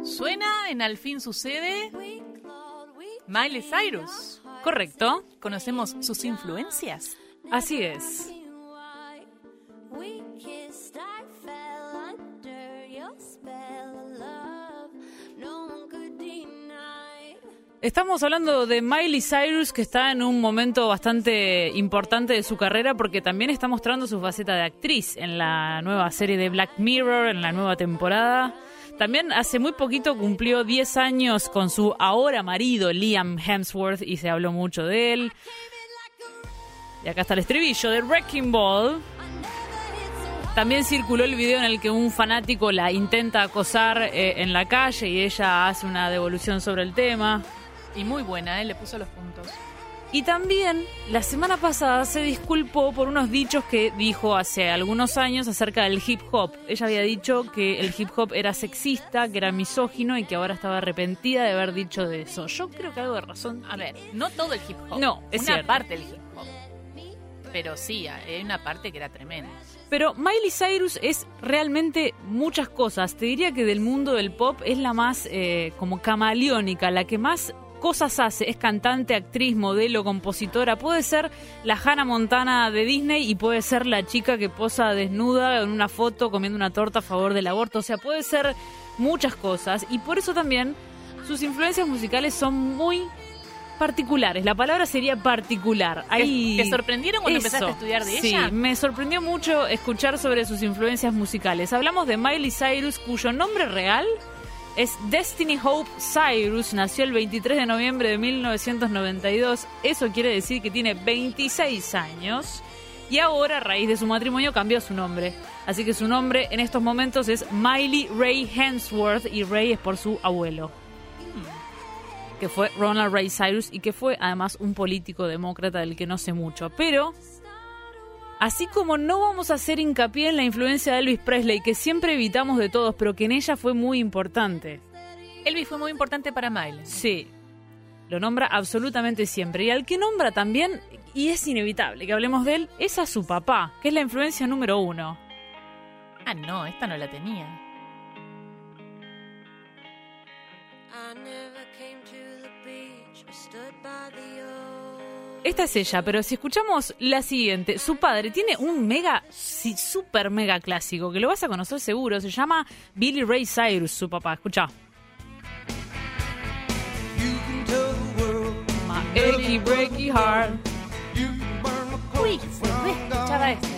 Suena en Al fin sucede Miley Cyrus. Correcto. ¿Conocemos sus influencias? Así es. Estamos hablando de Miley Cyrus, que está en un momento bastante importante de su carrera porque también está mostrando su faceta de actriz en la nueva serie de Black Mirror, en la nueva temporada. También hace muy poquito cumplió 10 años con su ahora marido Liam Hemsworth y se habló mucho de él. Y acá está el estribillo de Wrecking Ball. También circuló el video en el que un fanático la intenta acosar en la calle y ella hace una devolución sobre el tema. Y muy buena, le puso los puntos. Y también, la semana pasada se disculpó por unos dichos que dijo hace algunos años acerca del hip hop. Ella había dicho que el hip hop era sexista, que era misógino y que ahora estaba arrepentida de haber dicho de eso. Yo creo que algo de razón. A ver, no todo el hip hop. No, es una cierto. parte del hip hop. Pero sí, hay una parte que era tremenda. Pero Miley Cyrus es realmente muchas cosas. Te diría que del mundo del pop es la más como camaleónica, la que más cosas hace. Es cantante, actriz, modelo, compositora. Puede ser la Hannah Montana de Disney y puede ser la chica que posa desnuda en una foto comiendo una torta a favor del aborto. O sea, puede ser muchas cosas. Y por eso también sus influencias musicales son muy particulares. La palabra sería particular. ¿Te sorprendieron cuando empezaste a estudiar de ella? Sí, me sorprendió mucho escuchar sobre sus influencias musicales. Hablamos de Miley Cyrus, cuyo nombre real es Destiny Hope Cyrus. Nació el 23 de noviembre de 1992. Eso quiere decir que tiene 26 años. Y ahora, a raíz de su matrimonio, cambió su nombre. Así que su nombre en estos momentos es Miley Ray Hemsworth. Y Ray es por su abuelo, que fue Ronald Ray Cyrus y que fue además un político demócrata del que no sé mucho. Pero, así como no vamos a hacer hincapié en la influencia de Elvis Presley, que siempre evitamos de todos, pero que en ella fue muy importante. Elvis fue muy importante para Miley. Sí, lo nombra absolutamente siempre. Y al que nombra también, y es inevitable que hablemos de él, es a su papá, que es la influencia número 1. Ah, no, esta no la tenía. Esta es ella, pero si escuchamos la siguiente, su padre tiene un super mega clásico, que lo vas a conocer seguro, se llama Billy Ray Cyrus, su papá, escucha. My achy breaky heart. Uy, volví a escuchar a este.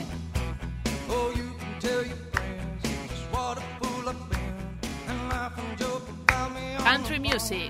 Country music.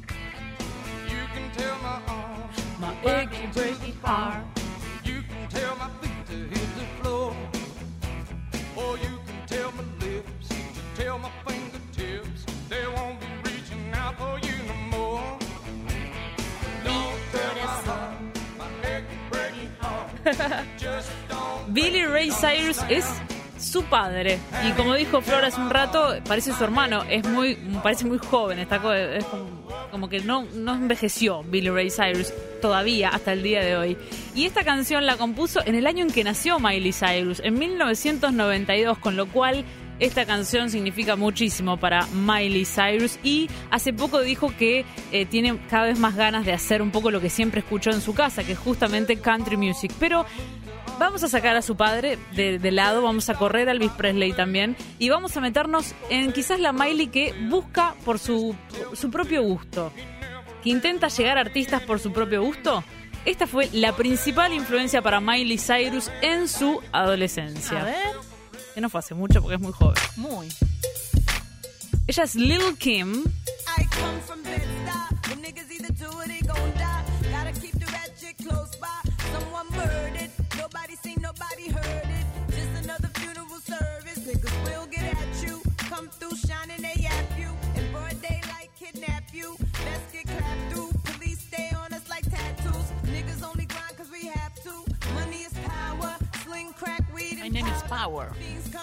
My achy breaky heart. You can tell my feet to hit the floor, or you can tell my lips to tell my fingertips they won't be reaching out for you no more. Don't tell my heart, my achy breaky heart. Just don't. Billy Ray Cyrus es su padre. Y como dijo Flor hace un rato, parece su hermano. Parece muy joven. Es como que no envejeció Billy Ray Cyrus todavía hasta el día de hoy. Y esta canción la compuso en el año en que nació Miley Cyrus, en 1992, con lo cual esta canción significa muchísimo para Miley Cyrus. Y hace poco dijo que tiene cada vez más ganas de hacer un poco lo que siempre escuchó en su casa, que es justamente country music. Pero vamos a sacar a su padre de lado, vamos a correr a Elvis Presley también y vamos a meternos en quizás la Miley que busca por su propio gusto, que intenta llegar a artistas por su propio gusto. Esta fue la principal influencia para Miley Cyrus en su adolescencia. A ver. Que no fue hace mucho porque es muy joven. Muy. Ella es Lil' Kim. I come from Bed-Stuy. The niggas either do or they gon' die. Gotta keep the ratchet close by. Someone murdered. Nobody seen, nobody heard it. Just another funeral service. Niggas will get at you. Come through shining, they yap you. In broad daylight, kidnap you. Let's get clapped through. Police stay on us like tattoos. Niggas only grind cause we have to. Money is power. Sling, crack, weed, My and name is powder. Power. Fiends come through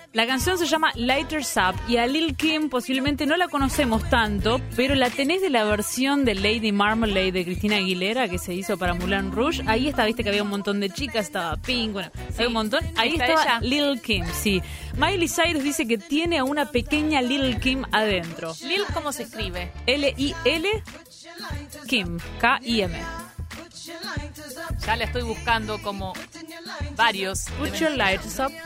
La canción se llama Lighters Up y a Lil' Kim posiblemente no la conocemos tanto, pero la tenés de la versión de Lady Marmalade de Cristina Aguilera que se hizo para Moulin Rouge. Ahí está, viste que había un montón de chicas, estaba Pink, bueno, había un montón. Ahí ¿Está estaba ella? Lil' Kim, sí. Miley Cyrus dice que tiene a una pequeña Lil' Kim adentro. Lil, ¿cómo se escribe? L-I-L Kim, K-I-M. Ya la estoy buscando como varios. Put your lighters up.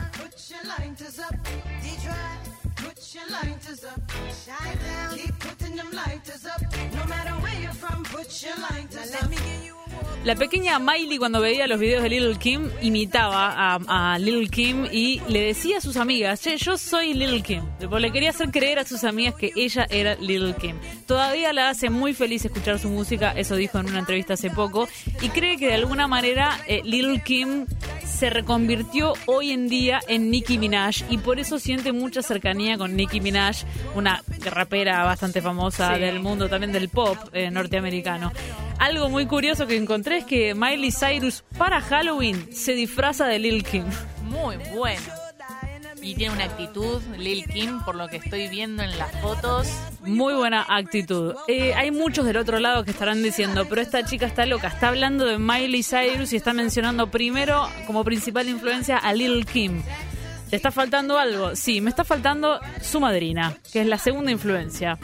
La pequeña Miley, cuando veía los videos de Lil' Kim, imitaba a Lil' Kim y le decía a sus amigas: che, yo soy Lil' Kim. Le quería hacer creer a sus amigas que ella era Lil' Kim. Todavía la hace muy feliz escuchar su música, eso dijo en una entrevista hace poco, y cree que de alguna manera Lil' Kim se reconvirtió hoy en día en Nicki Minaj y por eso siente mucha cercanía con Nicki Minaj, una rapera bastante famosa del mundo también del pop norteamericano. Algo muy curioso que encontré es que Miley Cyrus para Halloween se disfraza de Lil' Kim. Muy bueno. Y tiene una actitud, Lil' Kim, por lo que estoy viendo en las fotos. Muy buena actitud. Hay muchos del otro lado que estarán diciendo, pero esta chica está loca, está hablando de Miley Cyrus y está mencionando primero como principal influencia a Lil' Kim. ¿Te está faltando algo? Sí, me está faltando su madrina, que es la segunda influencia.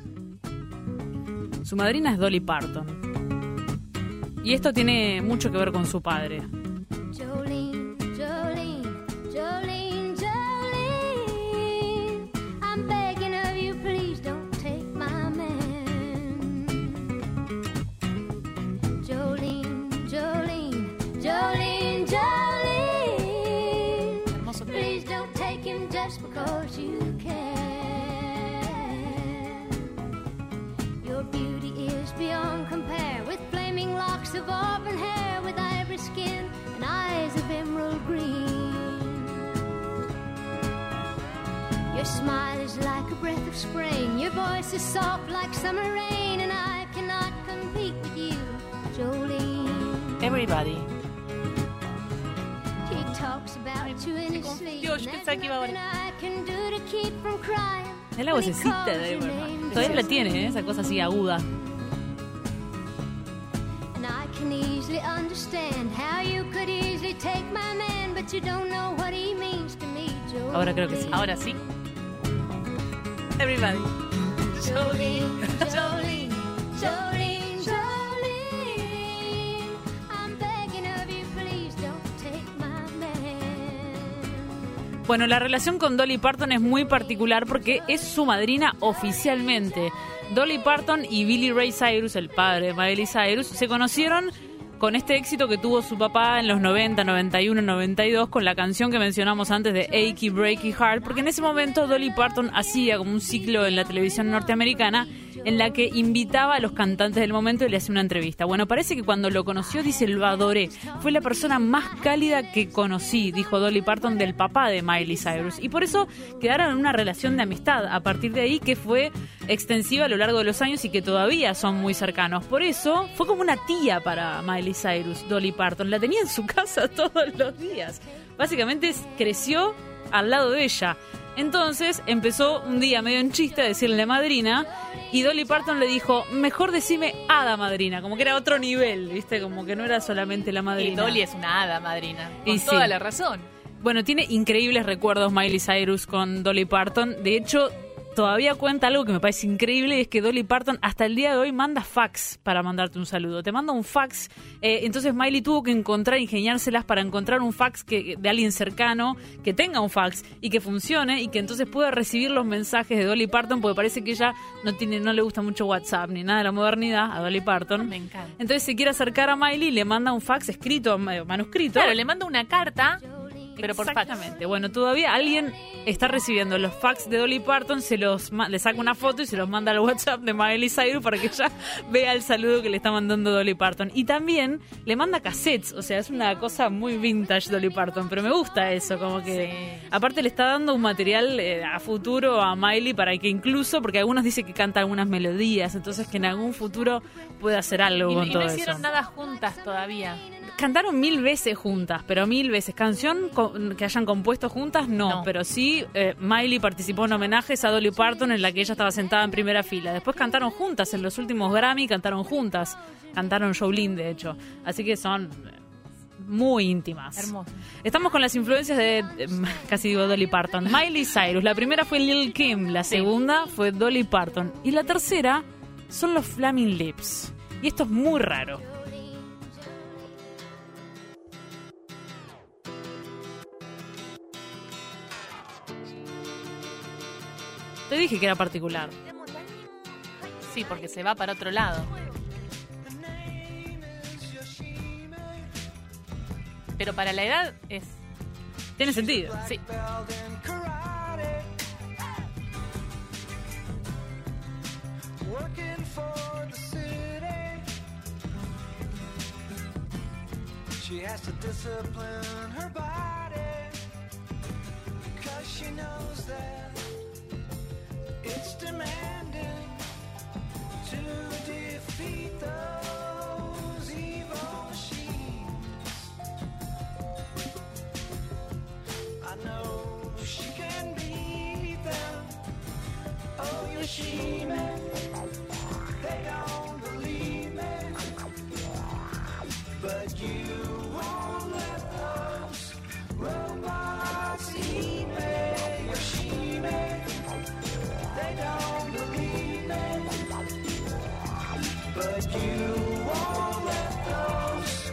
Su madrina es Dolly Parton. Y esto tiene mucho que ver con su padre. Jolene, Jolene, Jolene, Jolene, I'm begging of you, please don't take my man. Jolene, Jolene, Jolene, Jolene, Hermoso tema. please don't take him just because you can. Your beauty is beyond compare, with flaming locks of auburn hair, with ivory skin and eyes of emerald green. Your smile is like a breath of spring, your voice is soft like summer rain, and I cannot compete with you, Jolene. Everybody. He talks about you in his sleep, Dios, yo and pensaba que iba a there's nothing I can do to keep from crying. Es la when he vocecita calls de your Dolly. name, Todavía la Jolene. tiene, esa cosa así aguda. And I can easily understand how you could easily take my man, but you don't know what he means to me, Jolene. Ahora creo que sí. Ahora sí. Everybody. Jolene, Jolene, Jolene, Jolene, I'm begging of you, please don't take my man. Bueno, la relación con Dolly Parton es muy particular porque es su madrina oficialmente. Dolly Parton y Billy Ray Cyrus, el padre de Miley Cyrus, se conocieron con este éxito que tuvo su papá en los 90, 91, 92 con la canción que mencionamos antes de Achy Breaky Heart, porque en ese momento Dolly Parton hacía como un ciclo en la televisión norteamericana en la que invitaba a los cantantes del momento y le hacía una entrevista. Bueno, parece que cuando lo conoció, dice, lo adoré. Fue la persona más cálida que conocí, dijo Dolly Parton del papá de Miley Cyrus. Y por eso quedaron en una relación de amistad a partir de ahí que fue extensiva a lo largo de los años y que todavía son muy cercanos. Por eso fue como una tía para Miley Cyrus, Dolly Parton. La tenía en su casa todos los días. Básicamente creció al lado de ella. Entonces empezó un día medio en chiste a decirle madrina y Dolly Parton le dijo, mejor decime hada madrina, como que era otro nivel, ¿viste? Como que no era solamente la madrina. Y Dolly es una hada madrina. Con Y toda sí. la razón. Bueno, tiene increíbles recuerdos Miley Cyrus con Dolly Parton. De hecho, todavía cuenta algo que me parece increíble y es que Dolly Parton hasta el día de hoy manda fax para mandarte un saludo. Te manda un fax. Entonces Miley tuvo que ingeniárselas para encontrar un fax de alguien cercano que tenga un fax y que funcione y que entonces pueda recibir los mensajes de Dolly Parton, porque parece que ella no le gusta mucho WhatsApp ni nada de la modernidad a Dolly Parton. Me encanta. Entonces se quiere acercar a Miley y le manda un fax escrito, manuscrito. Claro, le mando una carta, pero por fax. Exactamente. Bueno, todavía alguien está recibiendo los fax de Dolly Parton, le saca una foto y se los manda al WhatsApp de Miley Cyrus para que ella vea el saludo que le está mandando Dolly Parton. Y también le manda cassettes, o sea, es una cosa muy vintage Dolly Parton, pero me gusta eso, como que Sí. aparte le está dando un material a futuro a Miley para que incluso, porque algunos dicen que canta algunas melodías, entonces que en algún futuro pueda hacer algo con Y todo no eso. hicieron nada juntas todavía. cantaron 1000 veces juntas, pero 1000 veces. Canción que hayan compuesto juntas, no. Pero sí, Miley participó en homenajes a Dolly Parton, en la que ella estaba sentada en primera fila. Después cantaron juntas, en los últimos Grammy cantaron juntas. Cantaron Jolene, de hecho. Así que son muy íntimas. Hermoso. Estamos con las influencias de, casi digo Dolly Parton. Miley Cyrus. La primera fue Lil' Kim, la segunda fue Dolly Parton. Y la tercera son los Flaming Lips. Y esto es muy raro. Te dije que era particular. Sí, porque se va para otro lado. Pero para la edad es... Tiene sentido. Sí. She has to discipline her body, 'cause she knows that it's demanding to defeat those evil machines. I know she can beat them. Oh, yeah, she may. They don't believe me, but you won't let those robots eat me or she may. They don't believe me, but you won't let those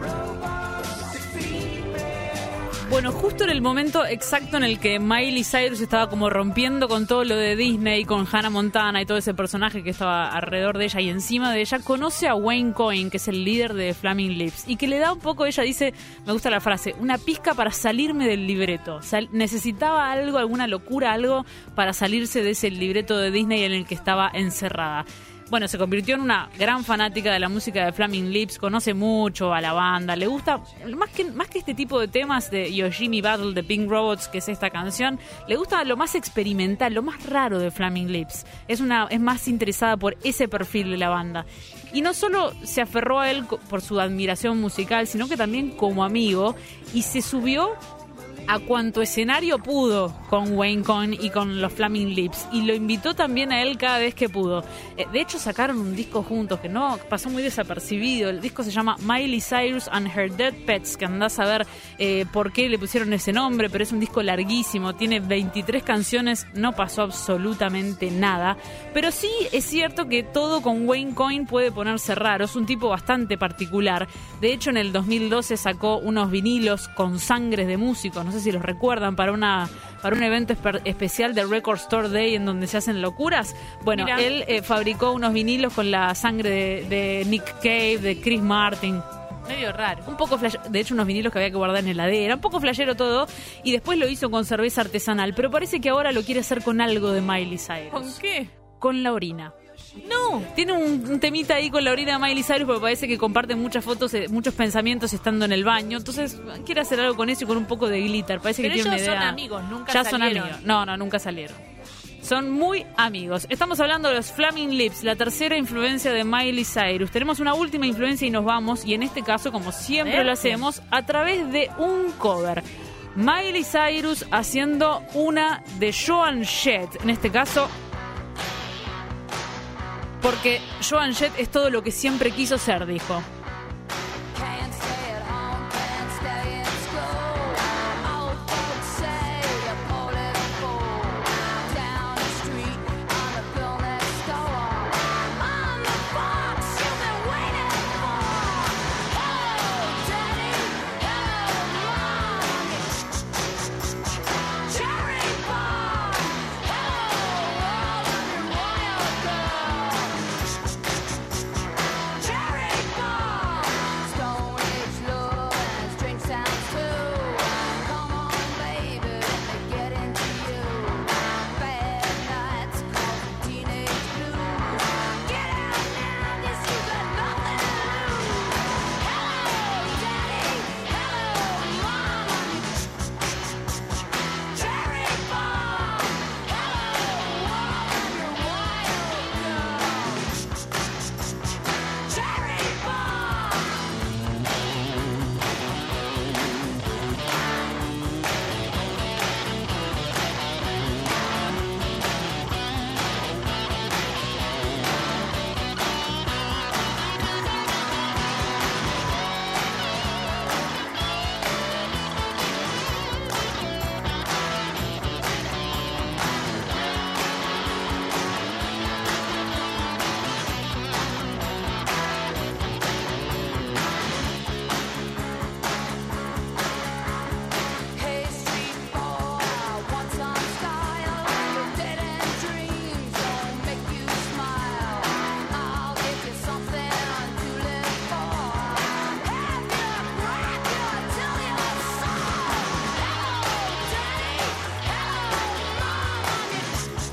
robots defeat me. Bueno, justo en el momento exacto en el que Miley Cyrus estaba como rompiendo con todo lo de Disney, con Hannah Montana y todo ese personaje que estaba alrededor de ella y encima de ella, conoce a Wayne Coyne, que es el líder de Flaming Lips, y que le da un poco, ella dice, me gusta la frase, una pizca para salirme del libreto. Necesitaba algo, alguna locura, algo para salirse de ese libreto de Disney en el que estaba encerrada. Bueno, se convirtió en una gran fanática de la música de Flaming Lips, conoce mucho a la banda, le gusta, más que este tipo de temas de Yoshimi Battle de Pink Robots, que es esta canción, le gusta lo más experimental, lo más raro de Flaming Lips. Es más interesada por ese perfil de la banda. Y no solo se aferró a él por su admiración musical, sino que también como amigo, y se subió a cuanto escenario pudo con Wayne Coyne y con los Flaming Lips, y lo invitó también a él cada vez que pudo. De hecho sacaron un disco juntos que no pasó muy desapercibido. El disco se llama Miley Cyrus and Her Dead Pets, que andás a ver por qué le pusieron ese nombre, pero es un disco larguísimo, tiene 23 canciones, no pasó absolutamente nada, pero sí es cierto que todo con Wayne Coyne puede ponerse raro. Es un tipo bastante particular. De hecho, en el 2012 sacó unos vinilos con sangres de músicos, no sé si los recuerdan, para un evento especial del Record Store Day en donde se hacen locuras. Bueno, mira, él fabricó unos vinilos con la sangre de Nick Cave, de Chris Martin. Medio raro. Un poco flash, de hecho unos vinilos que había que guardar en heladera, un poco flashero todo, y después lo hizo con cerveza artesanal, pero parece que ahora lo quiere hacer con algo de Miley Cyrus. ¿Con qué? Con la orina. No, tiene un temita ahí con la orina de Miley Cyrus, porque parece que comparten muchas fotos, muchos pensamientos estando en el baño. Entonces quiere hacer algo con eso y con un poco de glitter. Parece pero que tiene una idea. Son amigos, nunca ya salieron. Son amigos. No, nunca salieron. Son muy amigos. Estamos hablando de los Flaming Lips, la tercera influencia de Miley Cyrus. Tenemos una última influencia y nos vamos, y en este caso, como siempre lo hacemos, a través de un cover. Miley Cyrus haciendo una de Joan Jett, en este caso, porque Joan Jett es todo lo que siempre quiso ser, dijo.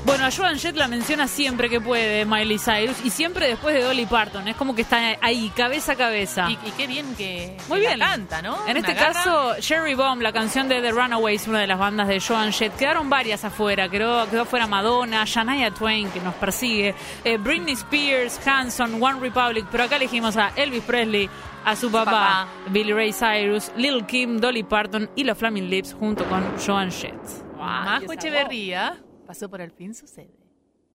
Bueno, a Joan Jett la menciona siempre que puede Miley Cyrus y siempre después de Dolly Parton. Es como que está ahí, cabeza a cabeza. Y qué bien que Muy que bien. la canta, ¿no? En este Una garra. caso, Cherry Bomb, la canción de The Runaways, una de las bandas de Joan Jett. Quedaron varias afuera. Quedó afuera Madonna, Shania Twain, que nos persigue, Britney Spears, Hanson, One Republic. Pero acá elegimos a Elvis Presley, a su papá, Billy Ray Cyrus, Lil' Kim, Dolly Parton y los Flaming Lips junto con Joan Jett. Majo Echeverría pasó por Al fin sucede.